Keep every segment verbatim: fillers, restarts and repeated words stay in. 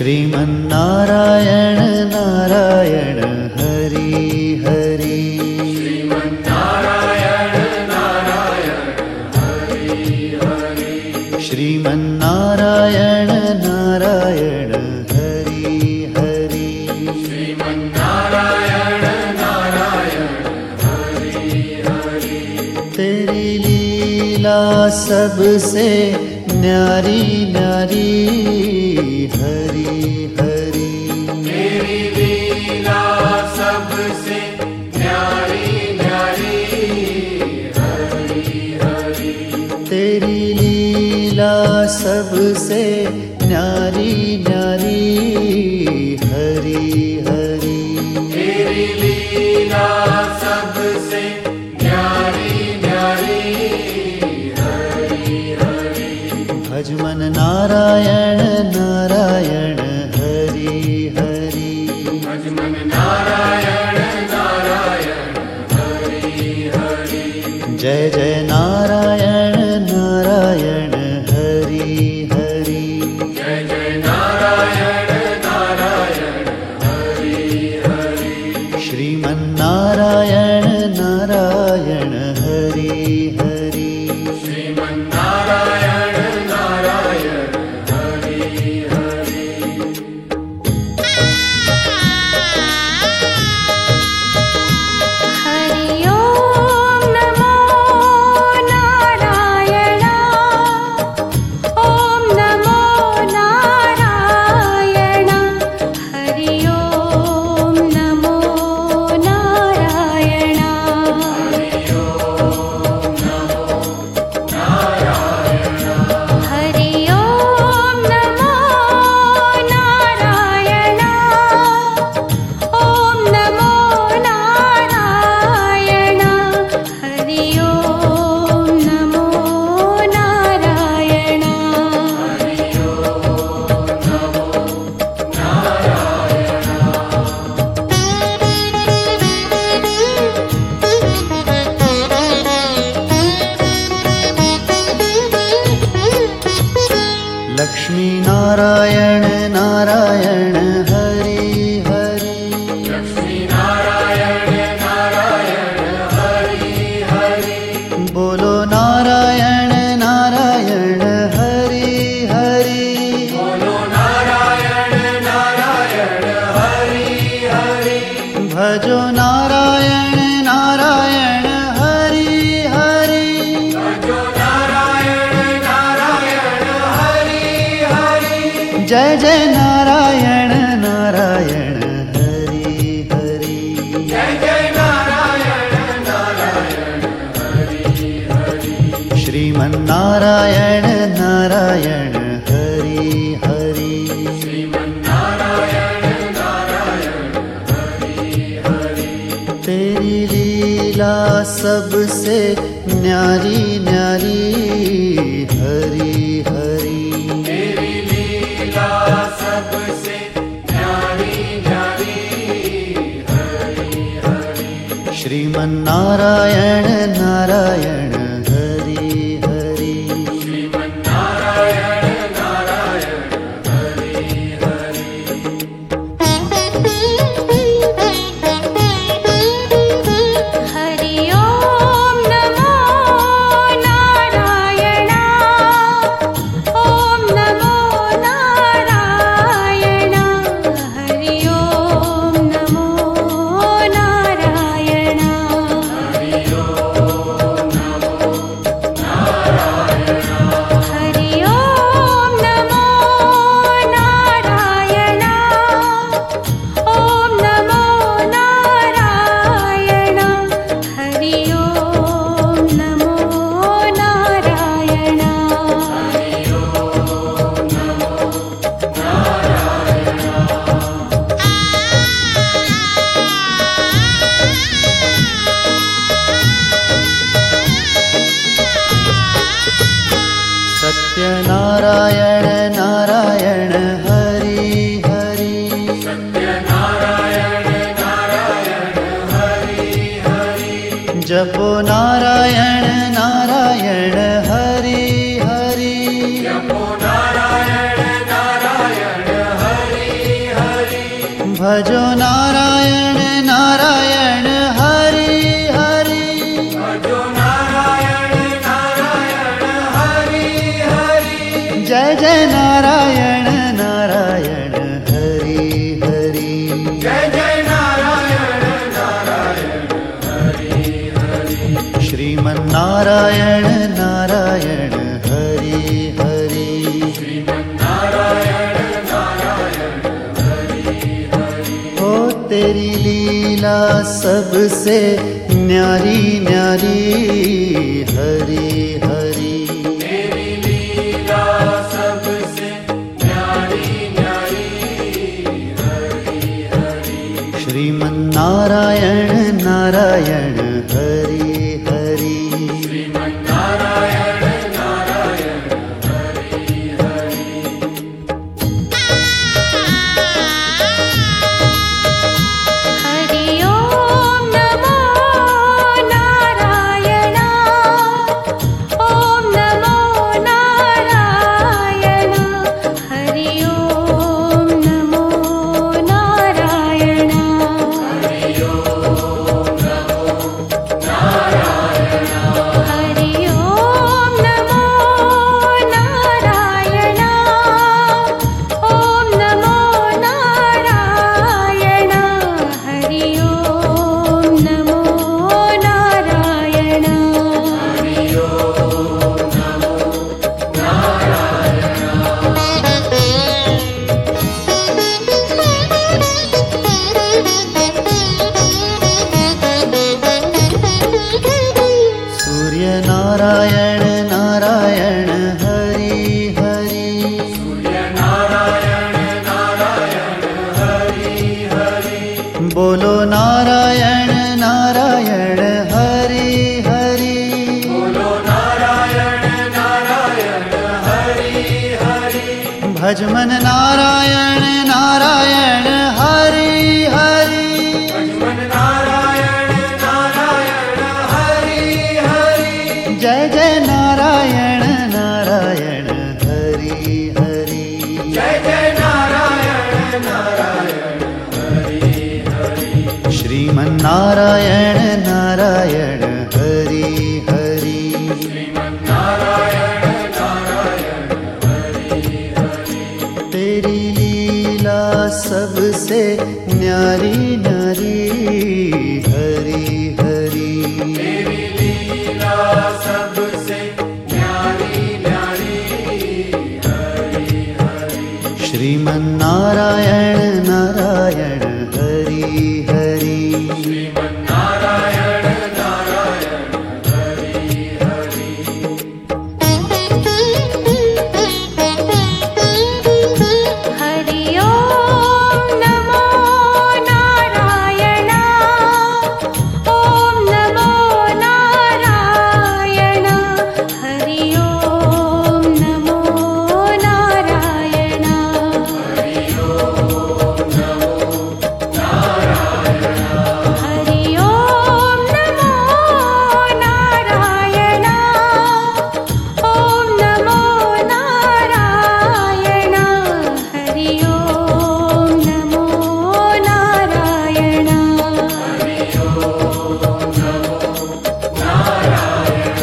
श्रीमन्नारायण नारायण हरि हरि। श्रीमन्नारायण नारायण हरि हरि। श्रीमन्नारायण नारायण हरि हरि। श्रीमन्नारायण नारायण हरि हरि। तेरी लीला सबसे न्यारी न्यारी हरि हरि। तेरी लीला सबसे न्यारी न्यारी हरि हरि। तेरी लीला सबसे न्यारी न्यारी हरि हरि। तेरी लीला सबसे न्यारी न्यारी हरि हरि। भजमन नारायण नारायण हरि हरि। भजमन नारायण नारायण हरि हरि। जय जय नारायण नारायण हरि हरि। जय जय नारायण नारायण हरि हरि। श्रीमन्नारायण नारायण हरि हरि। श्रीमन्नारायण नारायण हरि हरि। हरि ओम नमो नारायण। ओम नमो नारायण। हरि ओम नमो नारायण। हरि ओम नमो नारायण। हरि ओम नमो नारायण। ओम नमो नारायण। हरि ओम नमो नारायण। हरि ओम नमो लक्ष्मी नारायण नारायण हरि हरि। लक्ष्मी नारायण नारायण हरि हरि। बोलो नारायण नारायण हरि हरि। बोलो नारायण नारायण हरि हरि। भजो नारायण नारायण हरि हरि। भजो नारायण नारायण हरि हरि। जय जय नारायण नारायण हरि हरि। जय जय नारायण नारायण हरि हरि। श्रीमन्नारायण नारायण हरि हरि। श्रीमन्नारायण नारायण हरि हरि। तेरी लीला सबसे न्यारी न्यारी हरि हरि। तेरी लीला सबसे न्यारी न्यारी हरि हरि। श्रीमन्नारायण नारायण हरि हरि। श्रीमन्नारायण नारायण हरि हरि। हरि ओम नमो नारायण। ओम नमो नारायण। हरि ओम नमो नारायण। हरि ओम नमो नारायण। हरि ओम नमो नारायण। ओम नमो नारायण। हरि ओम नमो नारायण। हरि ओम नमो नारायण। सत्यनारायण नारायण हरि हरि। सत्यनारायण नारायण हरि हरि। जपो नारायण नारायण हरि हरि। जपो नारायण नारायण हरि नारायण नारायण हरि हरि श्रीमन्नारायण नारायण हरि हरि। हो तेरी लीला सबसे न्यारी न्यारी हरि हरि। तेरी लीला सबसे न्यारी न्यारी हरि हरि। श्रीमन्नारायण नारायण हरि हरि श्रीमन्नारायण नारायण हरि हरि। हरि ओम नमो नारायण। ओम नमो नारायण। हरि ओम नमो नारायण। हरि ओम नमो नारायण। हरि ओम नमो नारायण। ओम नमो नारायण। हरि ओम नमो नारायण। हरि ओम नमो सूर्य नारायण नारायण हरि हरि। सूर्य नारायण नारायण हरि हरि। बोलो नारायण नारायण हरि हरि। बोलो नारायण नारायण हरि हरि। भजमन नारायण नारायण हरि हरि। भजमन नारायण नारायण हरि हरि। जय जय नारायण नारायण हरि हरि। जय जय नारायण नारायण हरि हरि। श्रीमन्नारायण नारायण हरि हरि। श्रीमन्नारायण नारायण हरि हरि। तेरी लीला सबसे न्यारी न्यारी हरि हरि। तेरी लीला सबसे न्यारी न्यारी हरि हरि। श्रीमन्नारायण नारायण हरि हरि। श्रीमन्नारायण नारायण हरि हरि। हरि ओम नमो नारायण। ओम नमो नारायण। हरि ओम नमो नारायण। हरि ओम नमो नारायण। हरि ओम नमो नारायण। ओम नमो नारायण। हरि ओम नमो नारायण। हरि ओम नमो नारायण।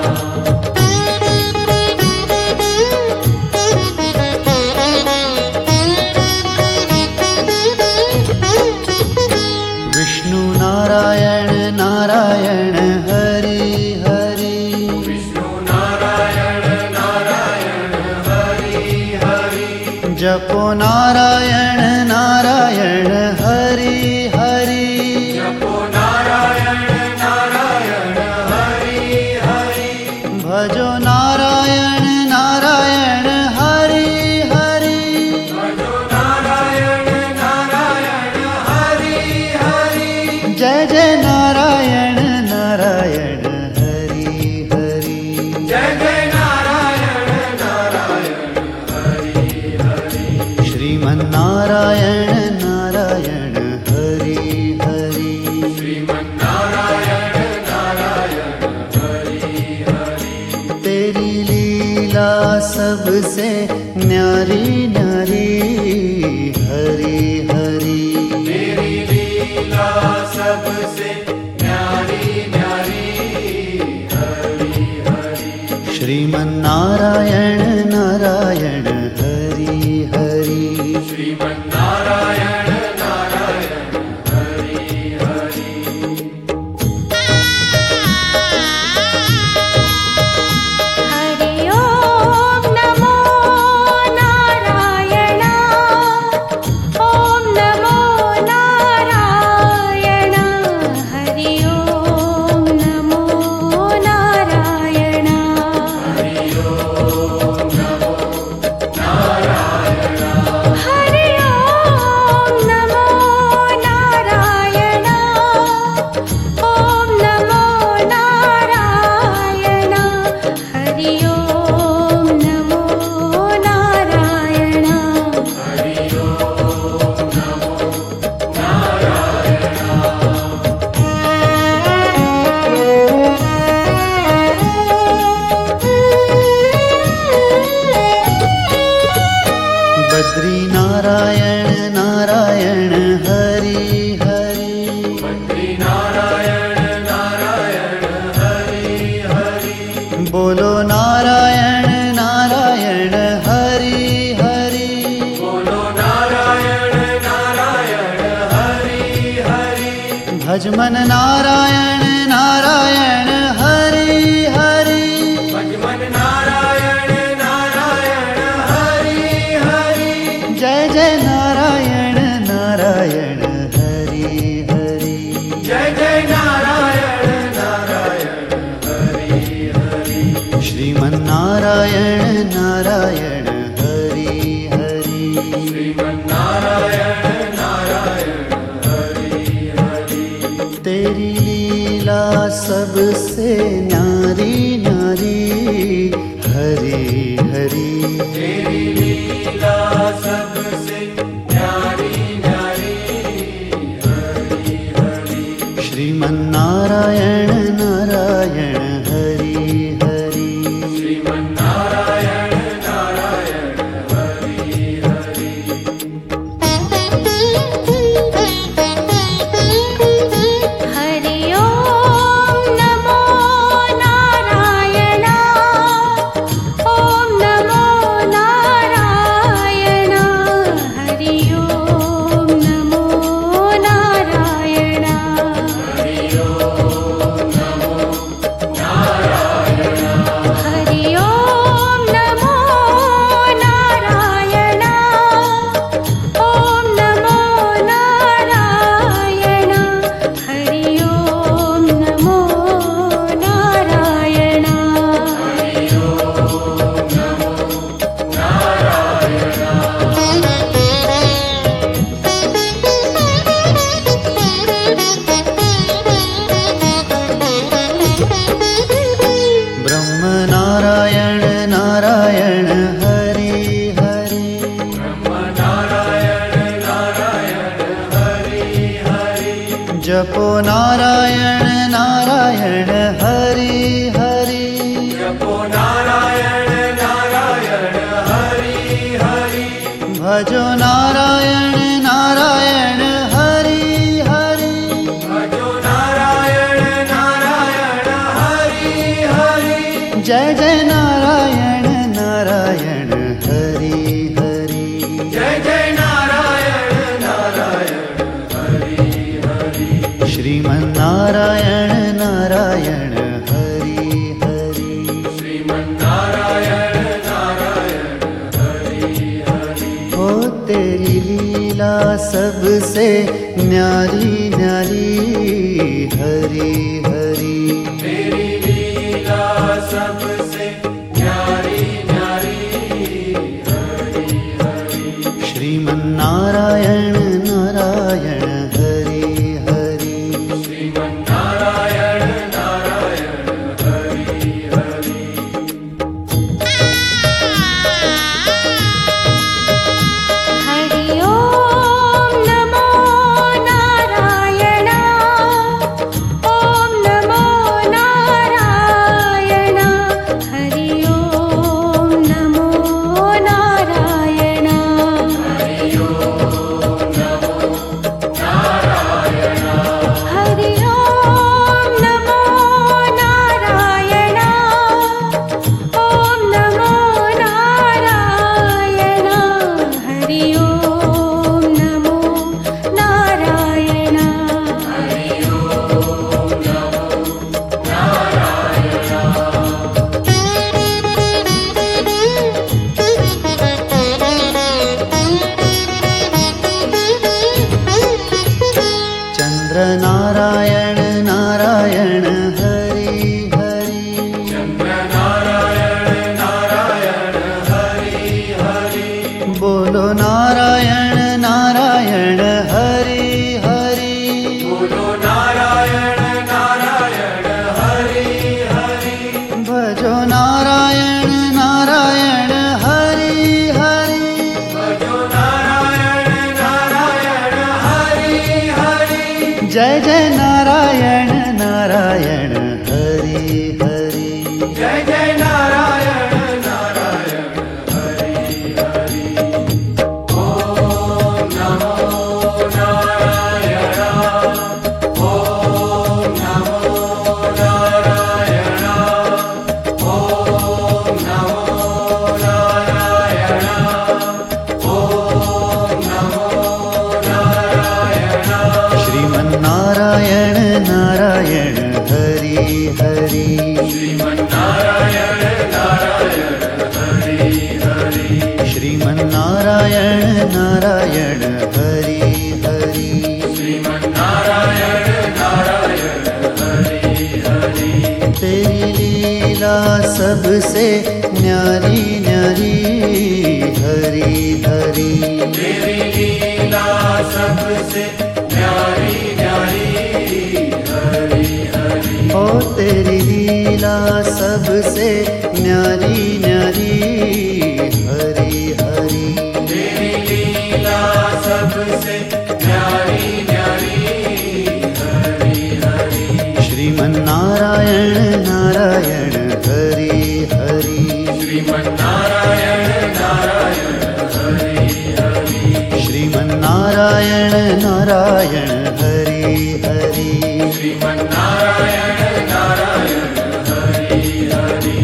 विष्णु नारायण नारायण हरि हरि। विष्णु नारायण नारायण हरि हरि। जपो नारायण नारायण हरि हरि। जपो नारायण नारायण हरि हरि। भजो नारायण नारायण हरि हरि। भजो नारायण नारायण हरि हरि। जय जय नारायण नारायण हरि हरि। जय जय नारायण नारायण हरि हरि। श्रीमन्नारायण नारायण हरि हरि। श्रीमन्नारायण नारायण हरि हरि। तेरी लीला सबसे न्यारी न्यारी हरि हरि। तेरी लीला सबसे न्यारी न्यारी हरि हरि। श्रीमन्नारायण नारायण हरि हरि। श्रीमन्नारायण नारायण हरि हरि। ॐ नमो नारायण हरि ॐ नमो नारायण हरि ओम नमो नारायण बद्री नारायण नारायण हरि हरि बद्री नारायण नारायण हरि हरि बोलो नारायण नारायण हरि हरि बोलो नारायण नारायण हरि हरि भजमन नारायण नारायण हरि हरि भजमन नारायण नारायण हरि हरि जय जय नारायण नारायण हरि हरि जय जय नारायण नारायण हरि हरि श्रीमन नारायण नारायण हरि हरि श्रीमन्नारायण नारायण हरि हरि तेरी लीला सबसे न्यारी न्यारी हरि हरि तेरी लीला सबसे प्यारी न्यारी हरि हरि श्रीमन नारायण नारायण हरि हरि श्रीमन्नारायण नारायण हरि हरि हरि ॐ नमो नारायण ॐ नमो नारायण हरि ॐ नमो नारायण हरि ओम नमो नारायण हरि ॐ नमो नारायण ॐ नमो नारायण हरि ॐ नमो नारायण हरि ओम नमो ब्रह्म नारायण नारायण हरि हरि ब्रह्म नारायण नारायण हरि हरि जपो नारायण नारायण हरि हरि जपो नारायण नारायण हरि हरि भजो नारायण नारायण हरि हरि भजो नारायण नारायण हरि हरि जय जय नारायण नारायण हरि हरि जय जय नारायण नारायण हरि हरि श्रीमन नारायण नारायण हरि हरि श्रीमन्नारायण नारायण हरि हरि हो तेरी लीला सबसे न्यारी न्यारी हरि हरि तेरी लीला सबसे न्यारी न्यारी हरि हरि श्रीमन नारायण नारायण हरि हरि श्रीमन्नारायण नारायण हरि हरि हरि ॐ नमो नारायण ॐ नमो नारायण हरि ॐ नमो नारायण हरि ओम नमो नारायण हरि ॐ नारायण हरि हरि श्रीमन्नारायण नारायण हरि हरि श्रीमन्नारायण नारायण हरि हरि श्रीमन्नारायण नारायण हरि हरि तेरी लीला सबसे न्यारी न्यारी हरि हरि तेरी लीला सबसे न्यारी न्यारी हरि हरि ओ तेरी लीला सबसे न्यारी न्यारी हरि हरि तेरी लीला सबसे न्यारी न्यारी हरि हरि श्रीमन्नारायण नारायण हरि हरि श्रीमन्नारायण नारायण हरि हरि श्रीमन्नारायण नारायण हरि हरि श्रीमन्नारायण नारायण हरि हरि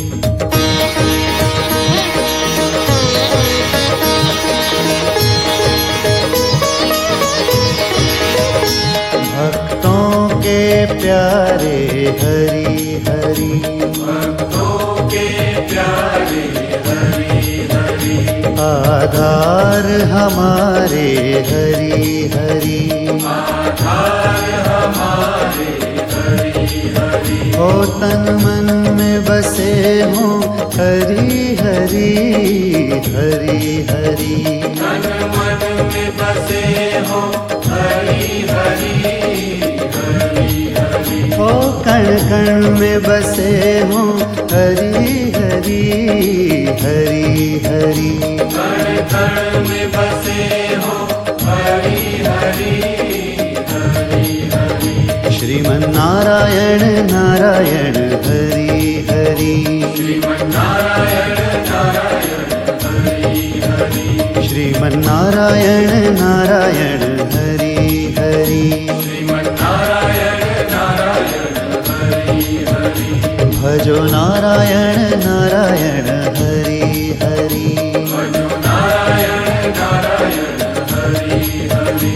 भक्तों के प्यारे हरि हरि भक्तों के प्यारे हरि हरि आधार हमारे हरि हरि आधार हमारे हरि हरि ओ तन मन में बसे हों हरि हरि हरि हरि तन मन में बसे हो हरि हरि हरि हरि ओ कण कण में बसे हों हरि हरि हरि हरि कण कण में बसे हो हरि हरि हरि हरि श्रीमन्नारायण नारायण हरि हरि श्रीमन्नारायण नारायण हरि हरि श्रीमन्नारायण नारायण हरि हरि श्रीमन्नारायण नारायण हरि हरि भजो नारायण नारायण हरि हरि भजो नारायण नारायण हरि हरि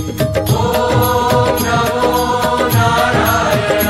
ओम नमो नारायण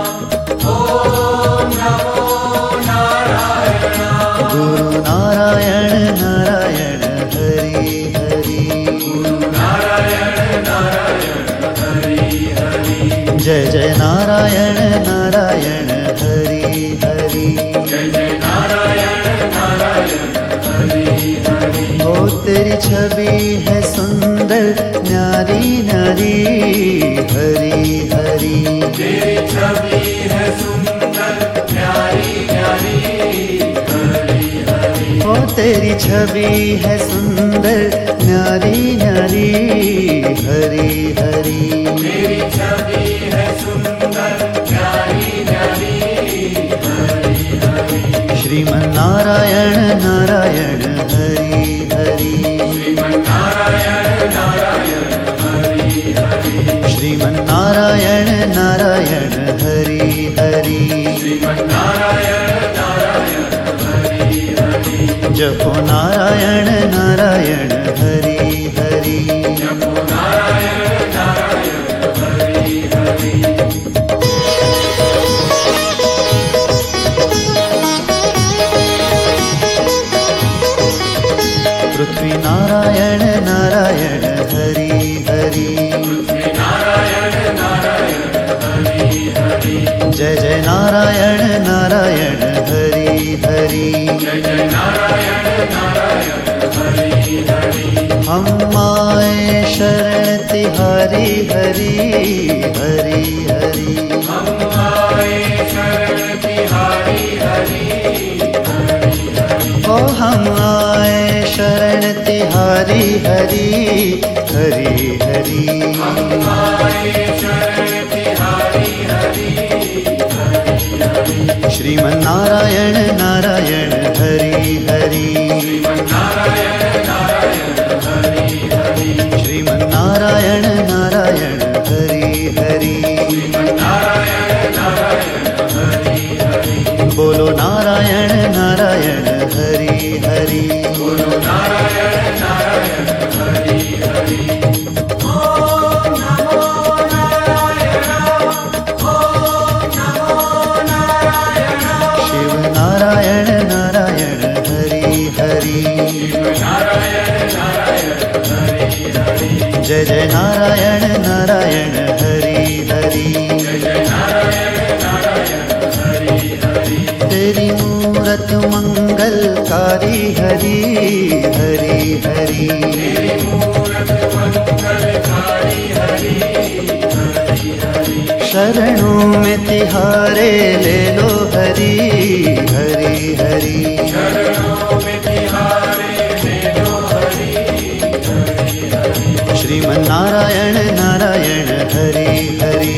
ओम नमो नारायण गुरु नारायण नारायण हरि हरि नारायण नारायण हरि हरि जय जय नारायण नारायण हरि हरि जय जय नारायण नारायण हरि हरि ओ तेरी छवि है सुंदर न्यारी न्यारी हरि हरि तेरी छवि है सुंदर प्यारी प्यारी हरि हरि ओ तेरी छवि है सुंदर न्यारी न्यारी हरि हरि तेरी छवि है सुंदर प्यारी प्यारी हरि हरि श्रीमन्नारायण नारायण हरि हरि श्रीमन्नारायण नारायण हरि हरि श्रीमन्नारायण नारायण हरि हरि श्रीमन्नारायण नारायण हरि हरि जपो नारायण नारायण हरि हरि जपो नारायण नारायण हरि हरि पृथ्वी नारायण नारायण हरि हरि नारायण नारायण हरि हरि जय जय नारायण नारायण हरि हरि जय जय नारायण नारायण हरि हरि हम आए शरण तिहारी हरि हरि हरि हम आए शरण तिहारी हरि हरि हरि ओ हम आए शरण तिहारी हरि हरि हरि हम आए शरण तिहारी हरि हरि हरि श्रीमन्नारायण नारायण हरि हरि श्रीमन्नारायण नारायण हरि हरि श्रीमन्नारायण नारायण हरि हरि श्रीमन्नारायण नारायण हरि हरि बोलो नारायण नारायण हरि हरि बोलो नारायण नारायण हरि हरि ओम नमो नारायण तेरी मूरत मंगलकारी हरि हरि हरि शरणों में तिहारे ले लो हरि हरि हरि श्रीमन नारायण नारायण हरि हरि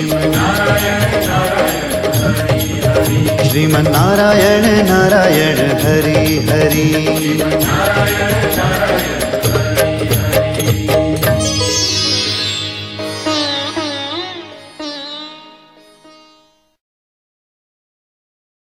श्रीमन नारायण नारायण हरि हरि